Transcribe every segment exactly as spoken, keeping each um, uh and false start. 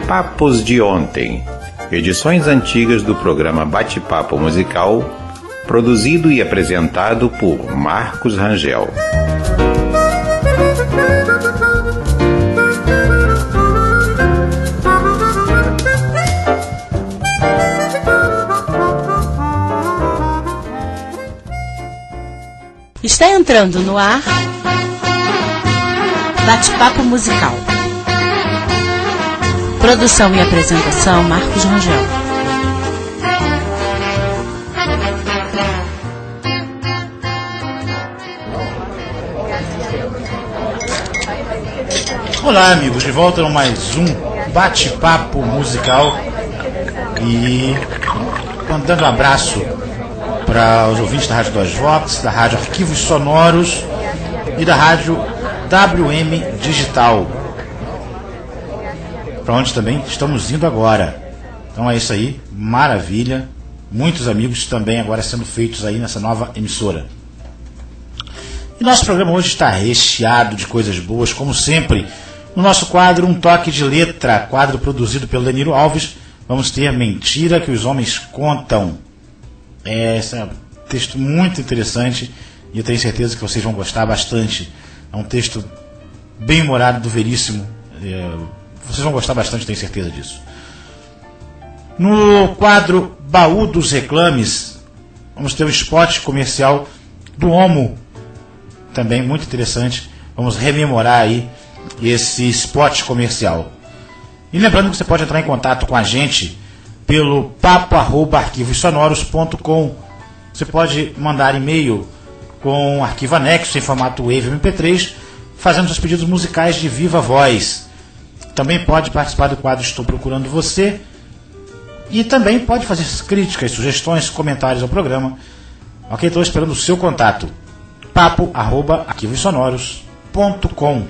Papos de Ontem, edições antigas do programa Bate-Papo Musical, produzido e apresentado por Marcos Rangel. Está entrando no ar Bate-Papo Musical. Produção e apresentação Marcos Rangel. Olá, amigos, de volta a mais um Bate-Papo Musical. E dando um abraço para os ouvintes da Rádio Dois Vox, da Rádio Arquivos Sonoros e da Rádio W M Digital, para onde também estamos indo agora. Então é isso aí, maravilha. Muitos amigos também agora sendo feitos aí nessa nova emissora. E nosso programa hoje está recheado de coisas boas, como sempre. No nosso quadro Um Toque de Letra, quadro produzido pelo Danilo Alves, vamos ter Mentira que os Homens Contam. É, esse é um texto muito interessante e eu tenho certeza que vocês vão gostar bastante. É um texto bem humorado do Veríssimo. É, vocês vão gostar bastante, tenho certeza disso. No quadro Baú dos Reclames, vamos ter um spot comercial do Omo, também muito interessante. Vamos rememorar aí esse spot comercial. E lembrando que você pode entrar em contato com a gente pelo papo arroba arquivos sonoros ponto com. Você pode mandar e-mail com arquivo anexo em formato Wave M P três, fazendo seus pedidos musicais de viva voz. Também pode participar do quadro Estou Procurando Você. E também pode fazer críticas, sugestões, comentários ao programa. Ok? Estou esperando o seu contato. papo arroba arquivos sonoros ponto com.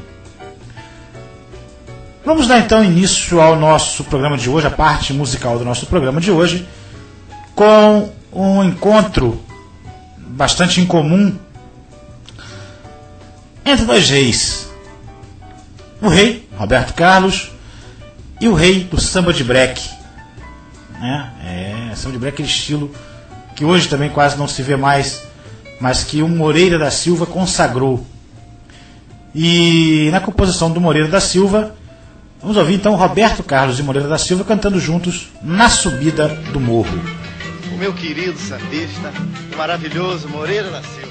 Vamos dar então início ao nosso programa de hoje, a parte musical do nosso programa de hoje, com um encontro bastante incomum entre dois reis. O rei Roberto Carlos e o rei do samba de break. É, é samba de break, aquele estilo que hoje também quase não se vê mais, mas que o Moreira da Silva consagrou. E na composição do Moreira da Silva, vamos ouvir então Roberto Carlos e Moreira da Silva cantando juntos Na Subida do Morro. O meu querido sambista, o maravilhoso Moreira da Silva.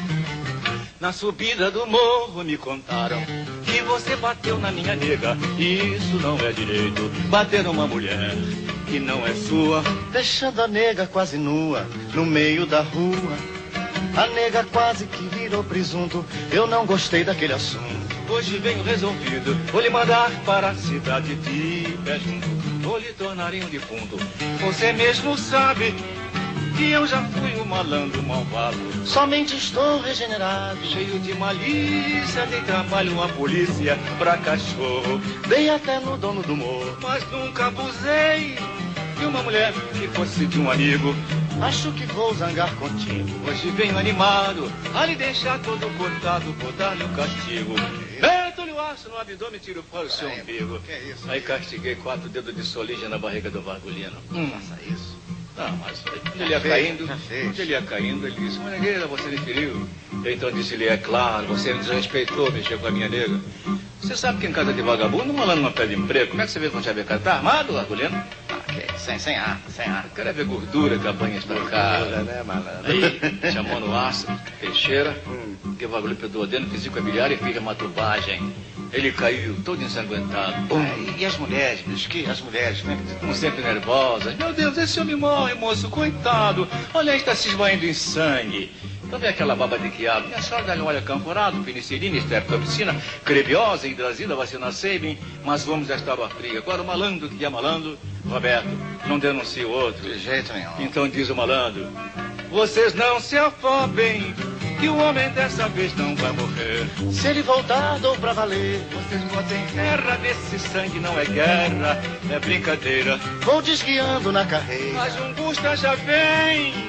Na subida do morro me contaram que você bateu na minha nega. Isso não é direito, bater numa mulher que não é sua. Deixando a nega quase nua, no meio da rua. A nega quase que virou presunto, eu não gostei daquele assunto. Hoje venho resolvido, vou lhe mandar para a cidade de pé junto. Vou lhe tornar em um defunto. Você mesmo sabe que eu já fui um malandro malvado. Somente estou regenerado, cheio de malícia, dei trabalho à polícia pra cachorro. Dei até no dono do morro, mas nunca abusei de uma mulher que fosse de um amigo. Acho que vou zangar contigo. Hoje venho animado a lhe deixar todo cortado, vou dar-lhe um castigo. Meto-lhe o aço no abdômen e tiro fora o seu umbigo. Que é isso? Aí castiguei quatro dedos de soligem na barriga do Vargulino. Hum. Faça isso. Não, mas quando ele ia caindo, quando ele ia caindo, ele disse: Manegueira, você me feriu. Eu então disse-lhe: é claro, você me desrespeitou, mexeu com a minha nega. Você sabe que em casa de vagabundo, um malandro não pede emprego. Como é que você vê quando já vê cara? Tá armado, Vargulino? Sem, sem arma, sem arma. Eu quero é ver gordura, cabanha espancada. Né, malandro? Aí, chamou no aço, Teixeira, hum. que o bagulho perdeu dentro, físico biliar e fica matubagem. Ele caiu todo ensanguentado. Oh, e as mulheres, bicho, que as mulheres, como é que... Como sempre nervosas. Meu Deus, esse homem morre, moço, coitado. Olha, ele está se esvaindo em sangue. Então vem aquela baba de quiabo. Minha senhora dá-lhe um óleo camforado, penicilina, estreptocina, crebiosa, hidrazina, vacina Sabin, mas vamos esta água fria. Agora o malandro que é malandro, Roberto, não denuncia o outro. De jeito nenhum. Então diz o malandro: vocês não se afobem, que o homem dessa vez não vai morrer. Se ele voltar, dou pra valer. Vocês botem terra nesse sangue, não é guerra, é brincadeira. Vou desguiando na carreira, mas um busta já vem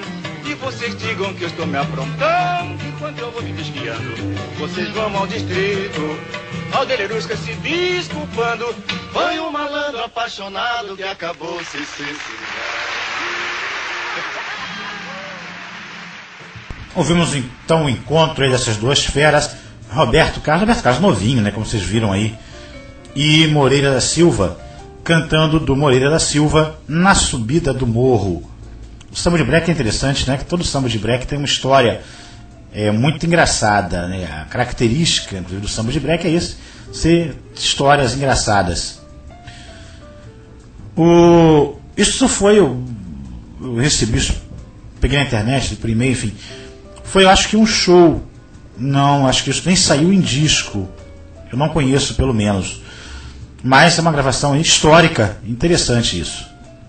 E vocês digam que eu estou me aprontando enquanto eu vou me desviando. Vocês vão ao distrito, ao Delerusca se desculpando. Foi um malandro apaixonado que acabou se suicidando. Ouvimos então o encontro aí dessas duas feras, Roberto Carlos, Roberto Carlos novinho, né, como vocês viram aí, e Moreira da Silva, cantando do Moreira da Silva, Na Subida do Morro. O samba de break é interessante, né, que todo samba de break tem uma história é, muito engraçada, né, a característica do samba de break é isso, ser histórias engraçadas. O, isso foi, eu, eu recebi isso, peguei na internet, por e-mail, enfim, foi, eu acho que um show, não, acho que isso nem saiu em disco, eu não conheço pelo menos, mas é uma gravação histórica, interessante isso.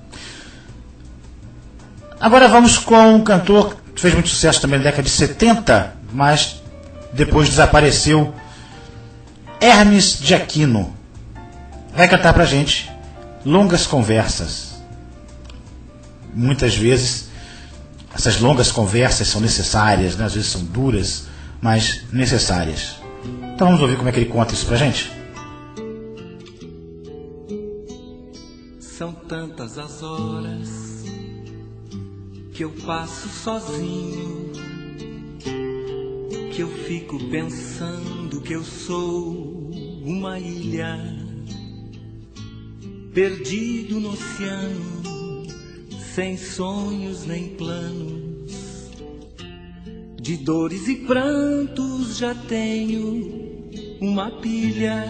Agora vamos com um cantor que fez muito sucesso também na década de setenta, mas depois desapareceu, Hermes de Aquino, vai cantar pra gente Longas Conversas. Muitas vezes essas longas conversas são necessárias, né? Às vezes são duras, mas necessárias. Então vamos ouvir como é que ele conta isso pra gente? São tantas as horas que eu passo sozinho, que eu fico pensando que eu sou uma ilha, perdido no oceano, sem sonhos nem planos, de dores e prantos já tenho uma pilha.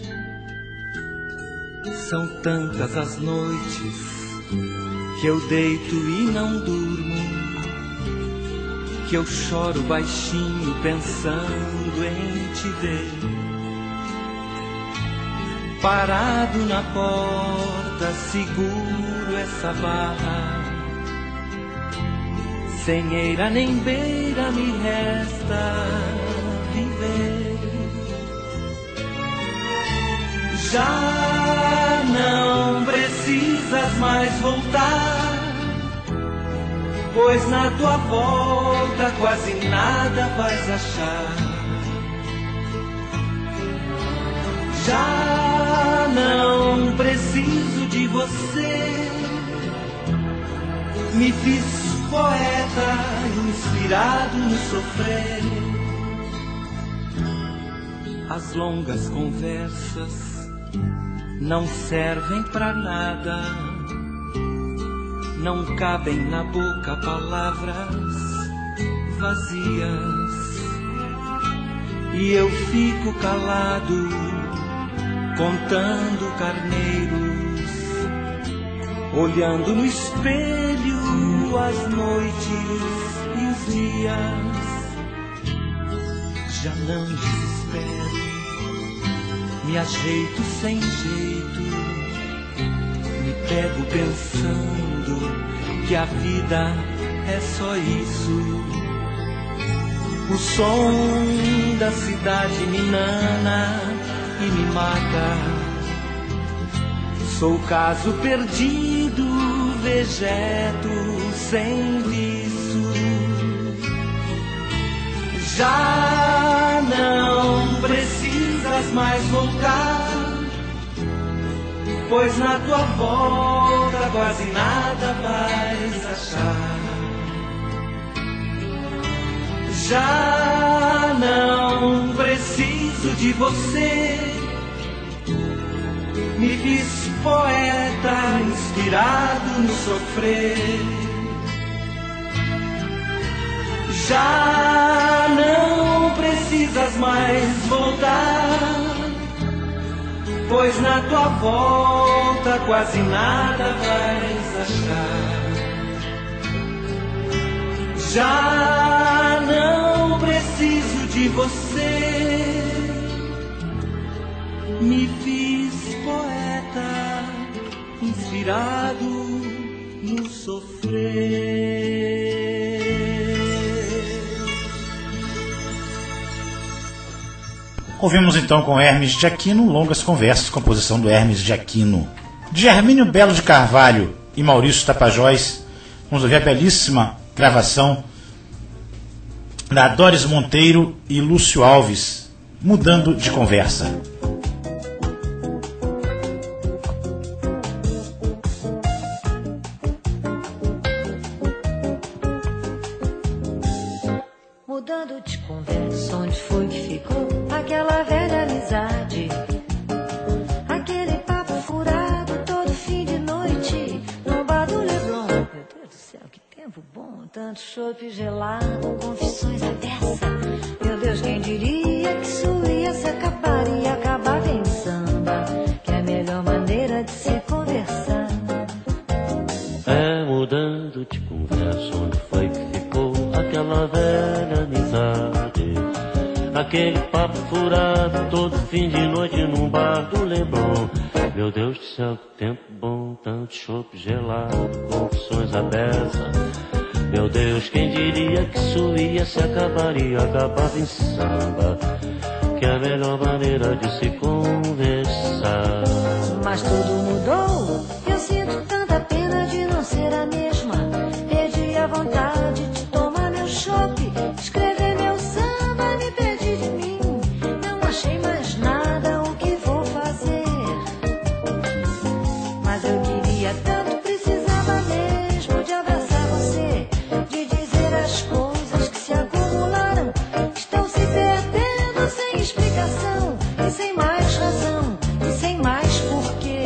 São tantas as noites que eu deito e não durmo, que eu choro baixinho pensando em te ver. Parado na porta, seguro essa barra, sem eira nem beira me resta viver. Já não precisas mais voltar, pois na tua volta quase nada vais achar. Já não preciso de você, me fiz poeta inspirado no sofrer. As longas conversas não servem pra nada, não cabem na boca palavras vazias, e eu fico calado contando carneiros, olhando no espelho as noites e os dias. Já não desespero, me ajeito sem jeito, me pego pensando que a vida é só isso. O som da cidade me nana e me mata, sou caso perdido, vegeto sem viço. Já não precisas mais voltar, pois na tua volta quase nada vais achar. Já não preciso de você, me fiz poeta inspirado no sofrer. Já não precisas mais voltar, pois na tua volta quase nada vais achar. Já não preciso de você, me fiz poeta inspirado no sofrer. Ouvimos então com Hermes de Aquino Longas Conversas, composição do Hermes de Aquino. De Hermínio Belo de Carvalho e Maurício Tapajós, vamos ouvir a belíssima gravação da Doris Monteiro e Lúcio Alves, Mudando de Conversa. Mudando de conversa, onde foi que ficou aquela velha amizade? Aquele papo furado todo fim de noite no bar do Leblon. Meu Deus do céu, que tempo bom, tanto chope gelado, confissões à beça. Meu Deus, quem diria que isso ia se acabar e acabar em samba, que é a melhor maneira de se conversar. É mudando de conversa, onde foi que ficou aquela velha amizade? Aquele papo furado todo fim de noite num bar do Leblon. Meu Deus do céu, que tempo bom, tanto chope gelado, confissões à beça. Meu Deus, quem diria que isso ia se acabar e acabava em samba, que é a melhor maneira de se conversar. Mas tudo mudou, eu sinto tanta pena de não ser a mesma. Perdi a vontade de tomar meu chope, escrever meu samba, me perdi de mim. Não achei mais nada, o que vou fazer? Mas eu queria tanto, precisava mesmo de abraçar você, de dizer as coisas que se acumularam, estão se perdendo sem explicação e sem mais razão e sem mais porquê.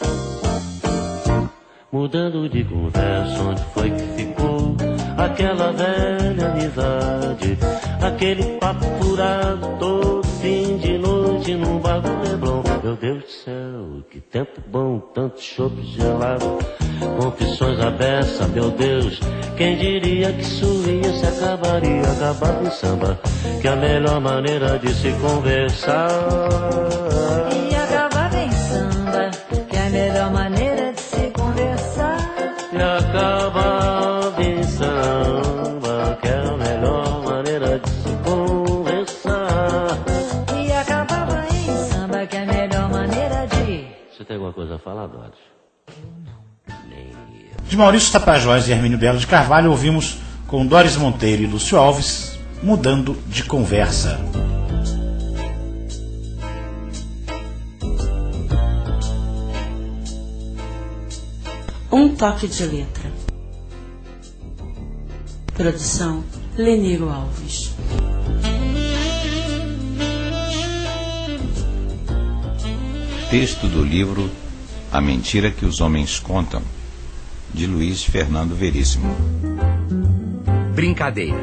Mudando de conversa, onde foi que ficou aquela velha amizade? Aquele papo furado todo fim de noite num bar do Leblon. Meu Deus do céu, que tempo bom, tanto chope gelado, confissões à beça. Meu Deus, quem diria que isso ia se acabar e acabar em samba, que é a melhor maneira de se conversar. E acabava em samba, que é a melhor maneira de se conversar. E acabava em samba, que é a melhor maneira de se conversar. E acabava em samba, que é a melhor maneira de... Você tem alguma coisa a falar, Doris? De Maurício Tapajós e Hermínio Belo de Carvalho, ouvimos com Doris Monteiro e Lúcio Alves, Mudando de Conversa. Um toque de letra. Produção Leniro Alves. Texto do livro A Mentira que os Homens Contam, de Luiz Fernando Veríssimo. Brincadeira.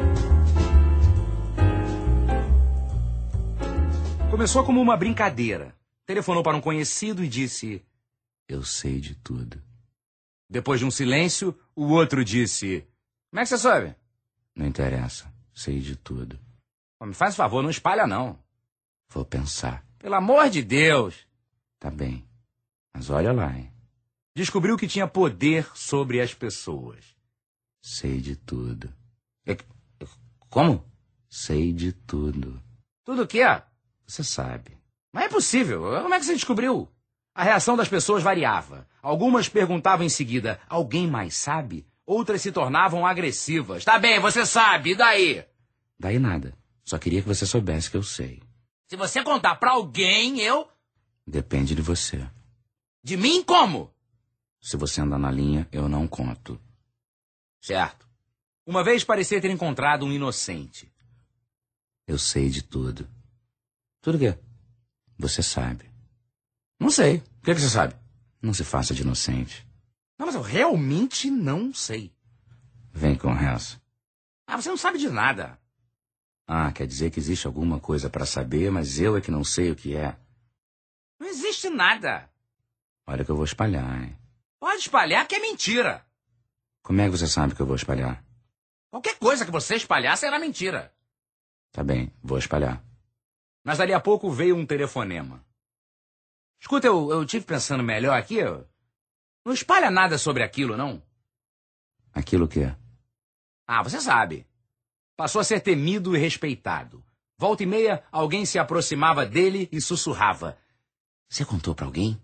Começou como uma brincadeira. Telefonou para um conhecido e disse: "Eu sei de tudo." Depois de um silêncio, o outro disse: "Como é que você sabe?" "Não interessa, sei de tudo." "Oh, me faz favor, não espalha não." "Vou pensar." "Pelo amor de Deus." "Tá bem, mas olha lá, hein." Descobriu que tinha poder sobre as pessoas. "Sei de tudo." É, como? "Sei de tudo." "Tudo o quê?" "Você sabe." "Mas é impossível. Como é que você descobriu?" A reação das pessoas variava. Algumas perguntavam em seguida: "Alguém mais sabe?" Outras se tornavam agressivas. "Tá bem, você sabe, e daí?" "Daí nada. Só queria que você soubesse que eu sei." "Se você contar pra alguém, eu..." "Depende de você." "De mim como?" "Se você andar na linha, eu não conto." "Certo." Uma vez parecia ter encontrado um inocente. "Eu sei de tudo." "Tudo o quê?" "Você sabe." "Não sei. O que, que você sabe?" "Não se faça de inocente." "Não, mas eu realmente não sei." "Vem com essa." "Ah, você não sabe de nada." "Ah, quer dizer que existe alguma coisa para saber, mas eu é que não sei o que é." "Não existe nada." "Olha que eu vou espalhar, hein." "Pode espalhar que é mentira." "Como é que você sabe que eu vou espalhar?" "Qualquer coisa que você espalhar será mentira." "Tá bem, vou espalhar." Mas dali a pouco veio um telefonema. "Escuta, eu, eu tive pensando melhor aqui. Eu... Não espalha nada sobre aquilo, não." "Aquilo o quê?" "Ah, você sabe." Passou a ser temido e respeitado. Volta e meia, alguém se aproximava dele e sussurrava: "Você contou pra alguém?"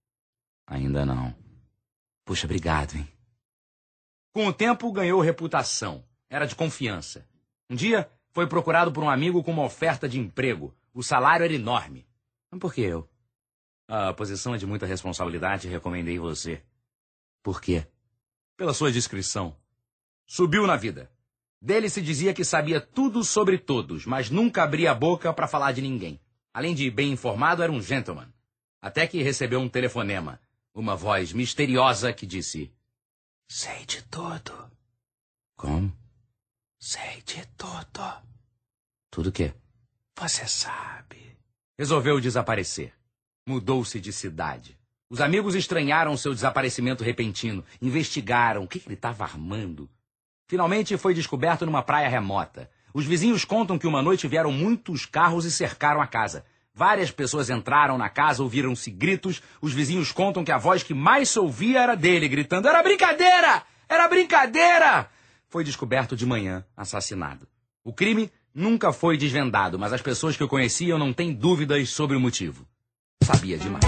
"Ainda não." "Puxa, obrigado, hein." Com o tempo, ganhou reputação. Era de confiança. Um dia, foi procurado por um amigo com uma oferta de emprego. O salário era enorme. Mas por que eu? A posição é de muita responsabilidade e recomendei você. Por quê? Pela sua discrição. Subiu na vida. Dele se dizia que sabia tudo sobre todos, mas nunca abria a boca para falar de ninguém. Além de bem informado, era um gentleman. Até que recebeu um telefonema. Uma voz misteriosa que disse: sei de tudo. Como? Sei de tudo. Tudo o quê? Você sabe. Resolveu desaparecer. Mudou-se de cidade. Os amigos estranharam seu desaparecimento repentino. Investigaram o que ele estava armando. Finalmente foi descoberto numa praia remota. Os vizinhos contam que uma noite vieram muitos carros e cercaram a casa. Várias pessoas entraram na casa, ouviram-se gritos. Os vizinhos contam que a voz que mais se ouvia era dele, gritando: era brincadeira! Era brincadeira! Foi descoberto de manhã, assassinado. O crime nunca foi desvendado, mas as pessoas que o conheciam não têm dúvidas sobre o motivo. Sabia demais.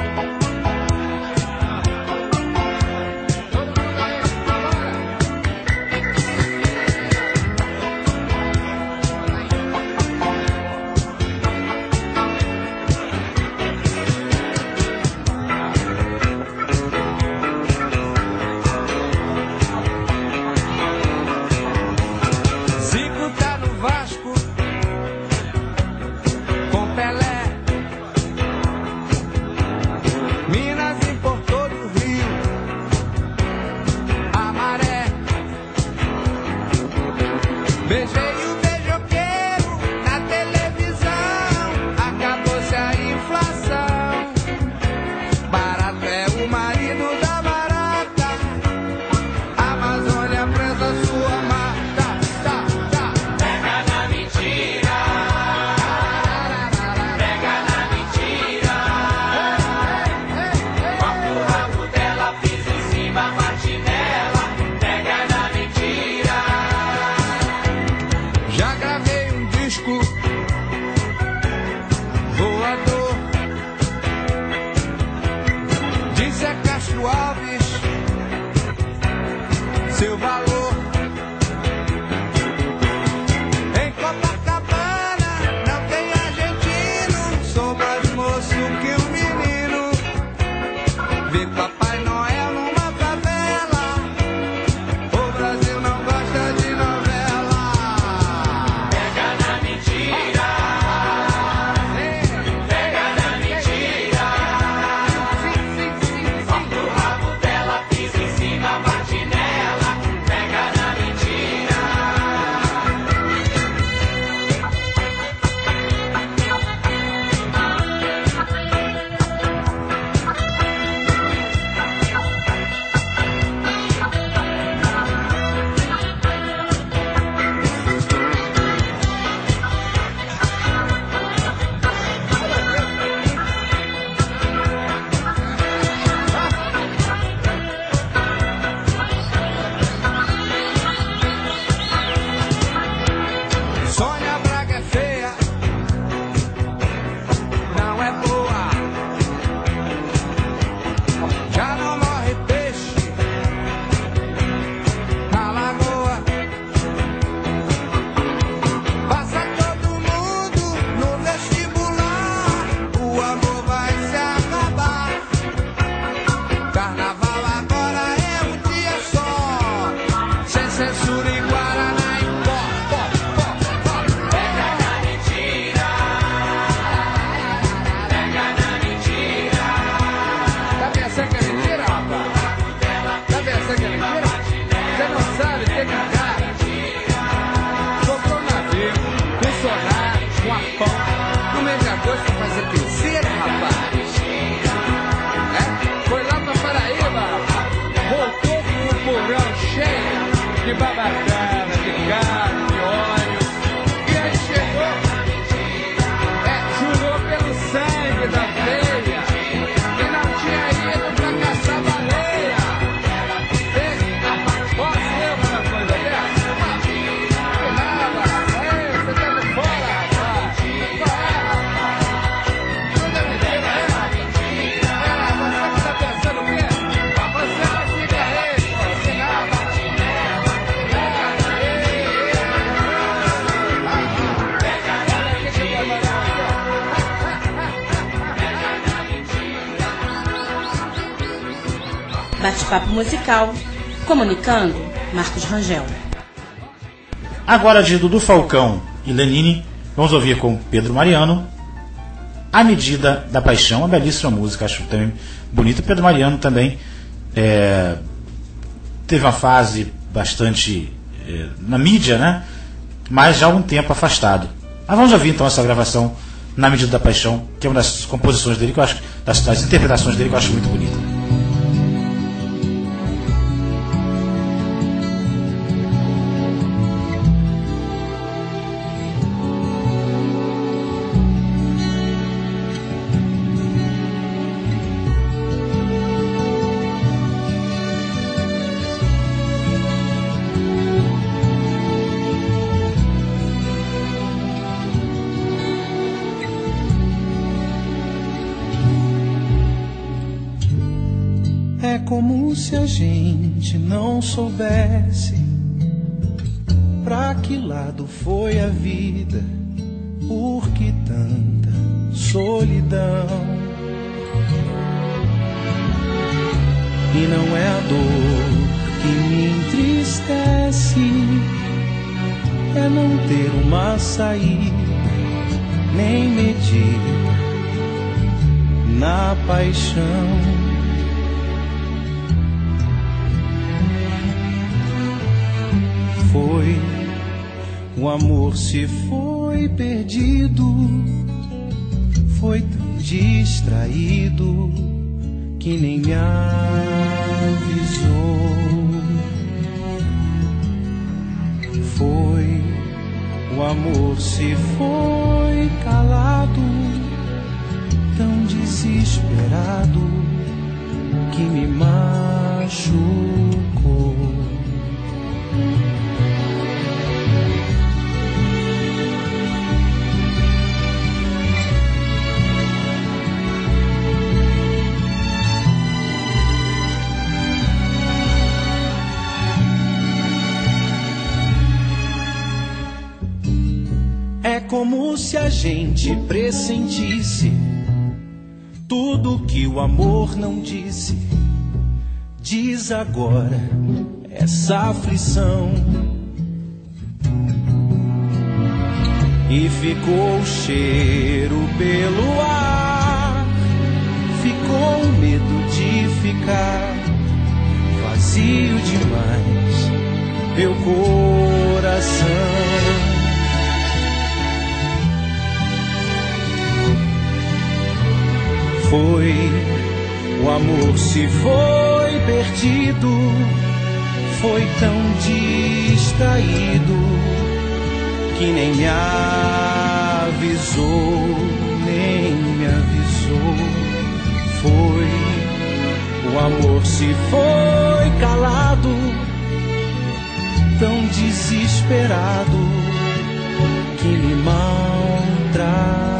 Bate-papo musical, comunicando Marcos Rangel. Agora de Dudu Falcão e Lenine, vamos ouvir com Pedro Mariano A Medida da Paixão, uma belíssima música, acho também bonita. Pedro Mariano também é, teve uma fase bastante é, na mídia, né? Mas já há um tempo afastado. Mas vamos ouvir então essa gravação Na Medida da Paixão, que é uma das composições dele que eu acho, das, das interpretações dele que eu acho muito bonita. Como se a gente não soubesse pra que lado foi a vida, por que tanta solidão. E não é a dor que me entristece, é não ter uma saída, nem medida na paixão. Foi, o amor se foi perdido, foi tão distraído que nem me avisou. Foi, o amor se foi calado, tão desesperado que me machucou. É como se a gente pressentisse tudo que o amor não disse. Diz agora essa aflição. E ficou o cheiro pelo ar, ficou o medo de ficar vazio demais meu coração. Foi, o amor se foi perdido, foi tão distraído que nem me avisou, nem me avisou. Foi, o amor se foi calado, tão desesperado que me maltratou.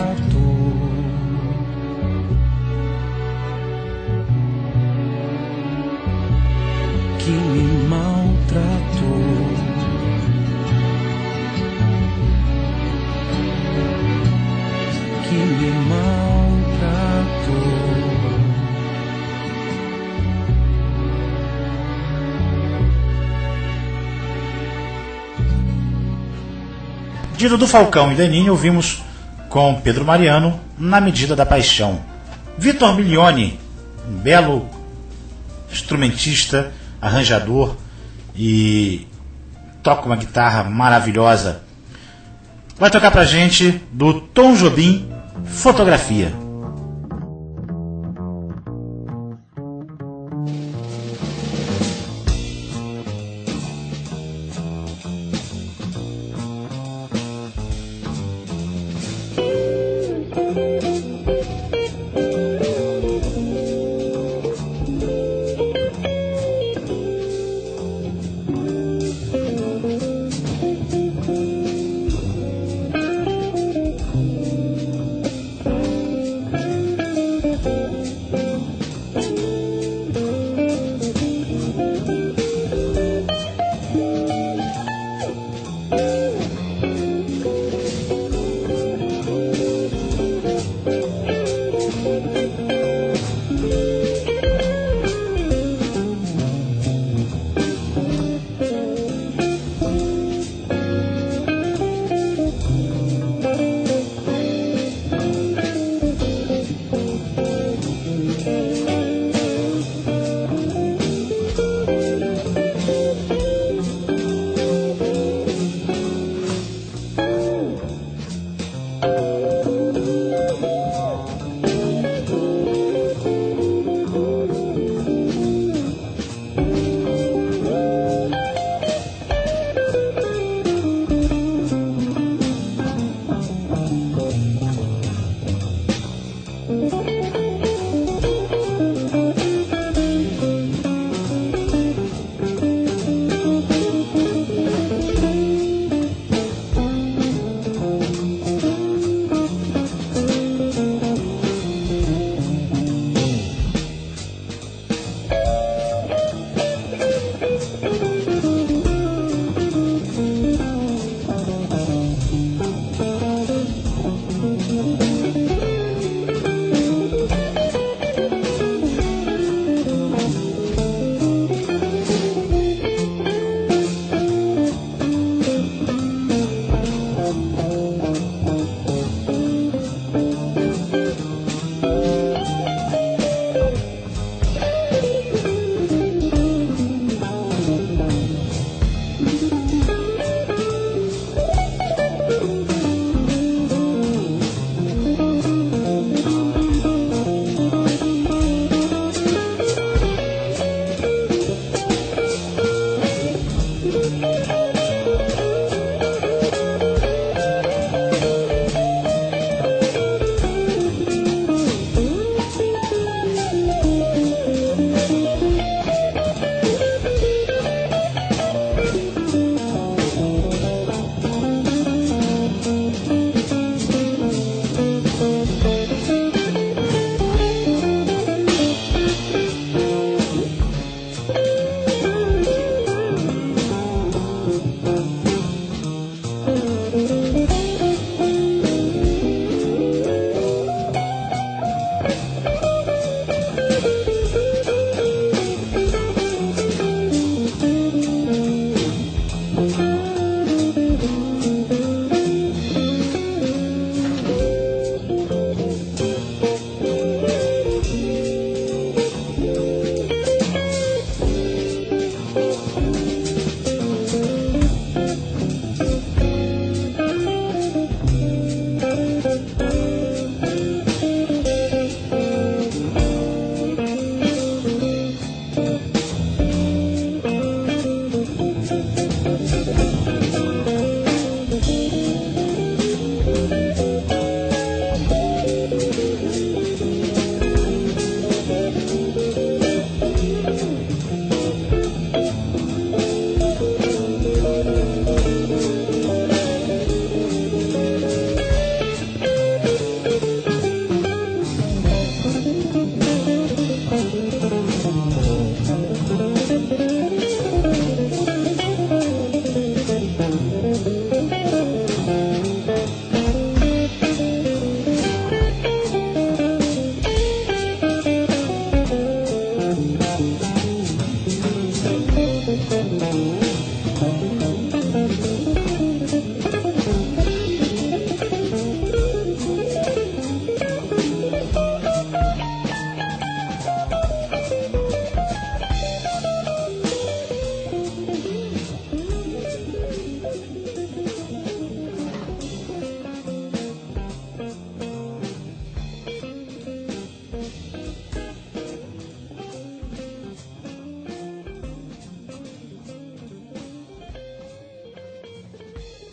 Que me maltratou, que me maltratou. De Dudu Falcão e Lenine, ouvimos com Pedro Mariano Na Medida da Paixão. Vitor Milioni, um belo instrumentista, arranjador e toca uma guitarra maravilhosa, vai tocar pra gente do Tom Jobim, Fotografia.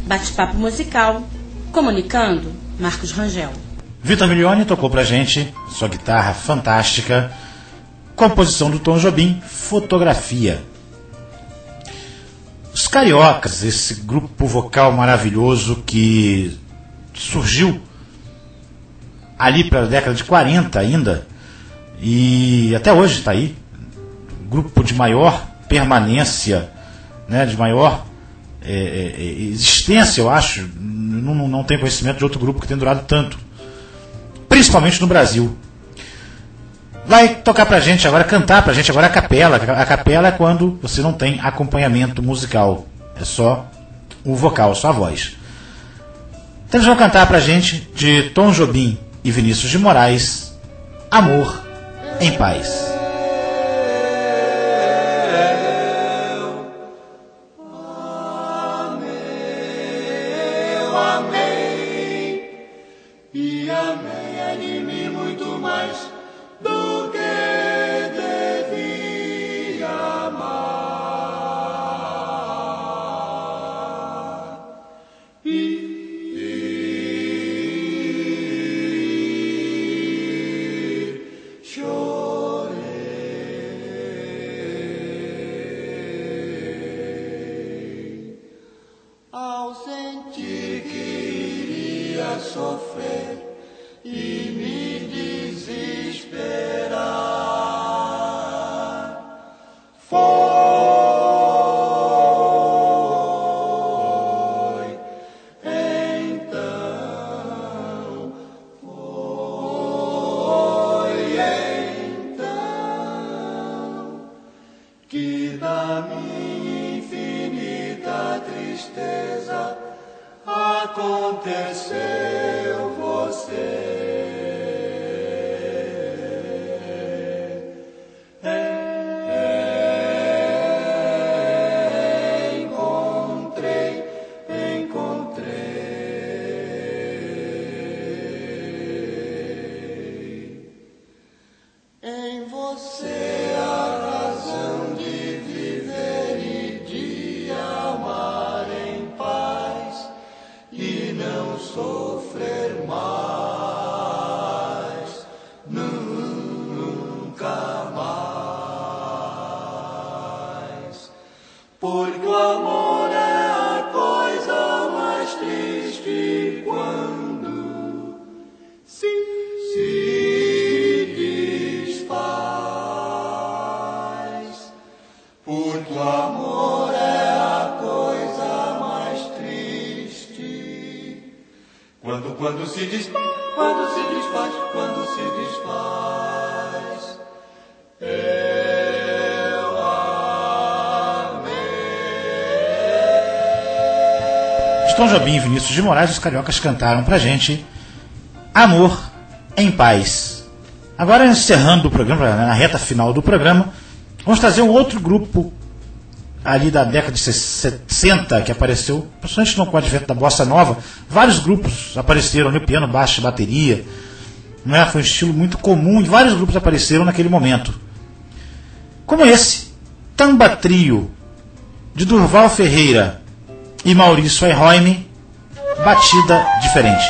Bate-papo musical, comunicando, Marcos Rangel. Vitor Milioni tocou pra gente sua guitarra fantástica, composição do Tom Jobim, Fotografia. Os Cariocas, esse grupo vocal maravilhoso que surgiu ali para a década de quarenta ainda, e até hoje está aí, grupo de maior permanência, né, de maior é, é, existência, eu acho. Não, não tenho conhecimento de outro grupo que tenha durado tanto, principalmente no Brasil. Vai tocar pra gente agora, cantar pra gente agora a capela. A capela é quando você não tem acompanhamento musical, é só o vocal, só a voz. Então eles vão cantar pra gente, de Tom Jobim e Vinícius de Moraes, Amor em Paz. Quando se desfaz, quando se desfaz, quando se desfaz, eu amei. Tom Jobim e Vinícius de Moraes, os Cariocas, cantaram pra gente Amor em Paz. Agora, encerrando o programa, na reta final do programa, vamos trazer um outro grupo ali da década de sessenta, que apareceu, principalmente com o advento da bossa nova. Vários grupos apareceram no piano, baixo, bateria, não é? Foi um estilo muito comum e vários grupos apareceram naquele momento, como esse Tamba Trio, de Durval Ferreira e Maurício Ayroime, Batida Diferente.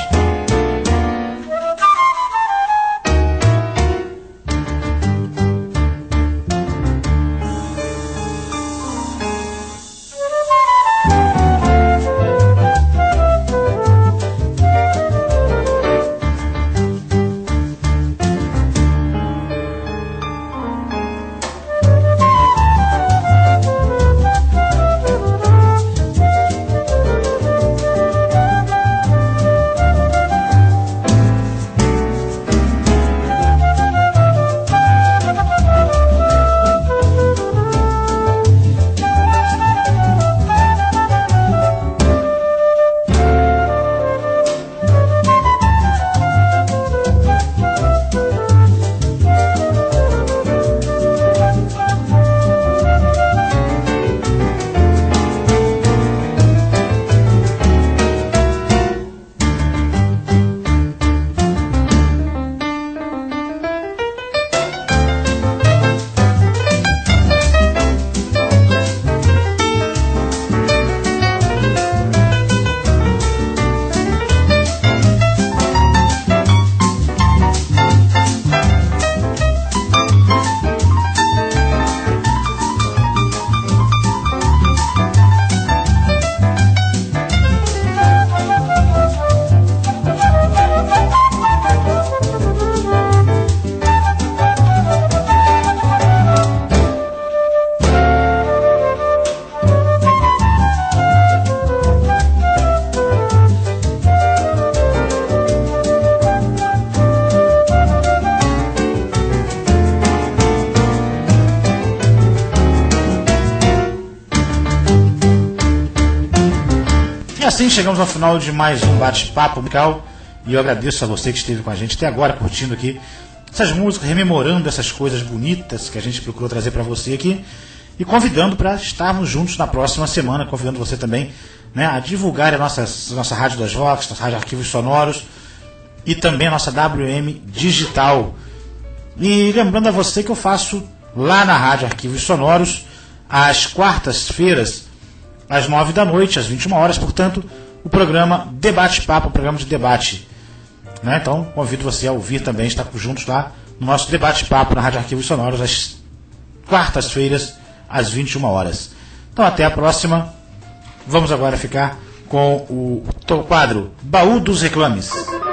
assim chegamos ao final de mais um bate-papo musical e eu agradeço a você que esteve com a gente até agora, curtindo aqui essas músicas, rememorando essas coisas bonitas que a gente procurou trazer para você aqui e convidando para estarmos juntos na próxima semana, convidando você também, né, a divulgar a nossa, a nossa Rádio das Vox, nossa Rádio Arquivos Sonoros e também a nossa W M Digital. E lembrando a você que eu faço lá na Rádio Arquivos Sonoros às quartas-feiras, às nove da noite, às vinte e uma horas, portanto, o programa Debate Papo, o programa de debate. Né? Então, convido você a ouvir também, estar juntos lá no nosso Debate Papo na Rádio Arquivos Sonoros, às quartas-feiras, às vinte e uma horas. Então, até a próxima. Vamos agora ficar com o, o quadro Baú dos Reclames.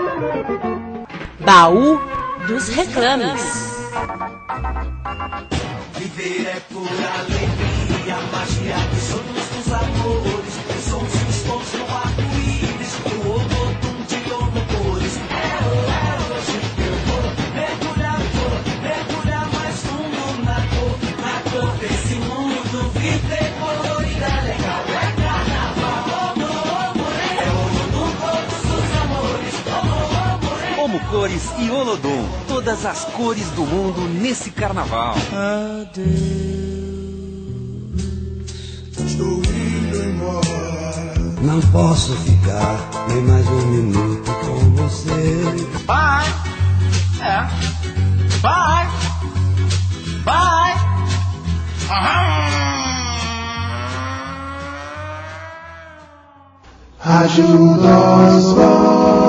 Baú dos Reclames. Viver é pura alegria, magia dos sonhos dos amores, os sons e os tons no arco-íris, o odor de honores. É hoje que eu vou mergulhar, vou mergulhar mais fundo na cor, na cor desse mundo, viver colorida, legal, é carnaval, homo, homo, é homo, todos os amores, homo, homo, Homo Cores e Olodum, todas as cores do mundo nesse carnaval. Estou indo embora. Não posso ficar nem mais um minuto com você. Bye! É. Bye! Bye! Rádio das Vox.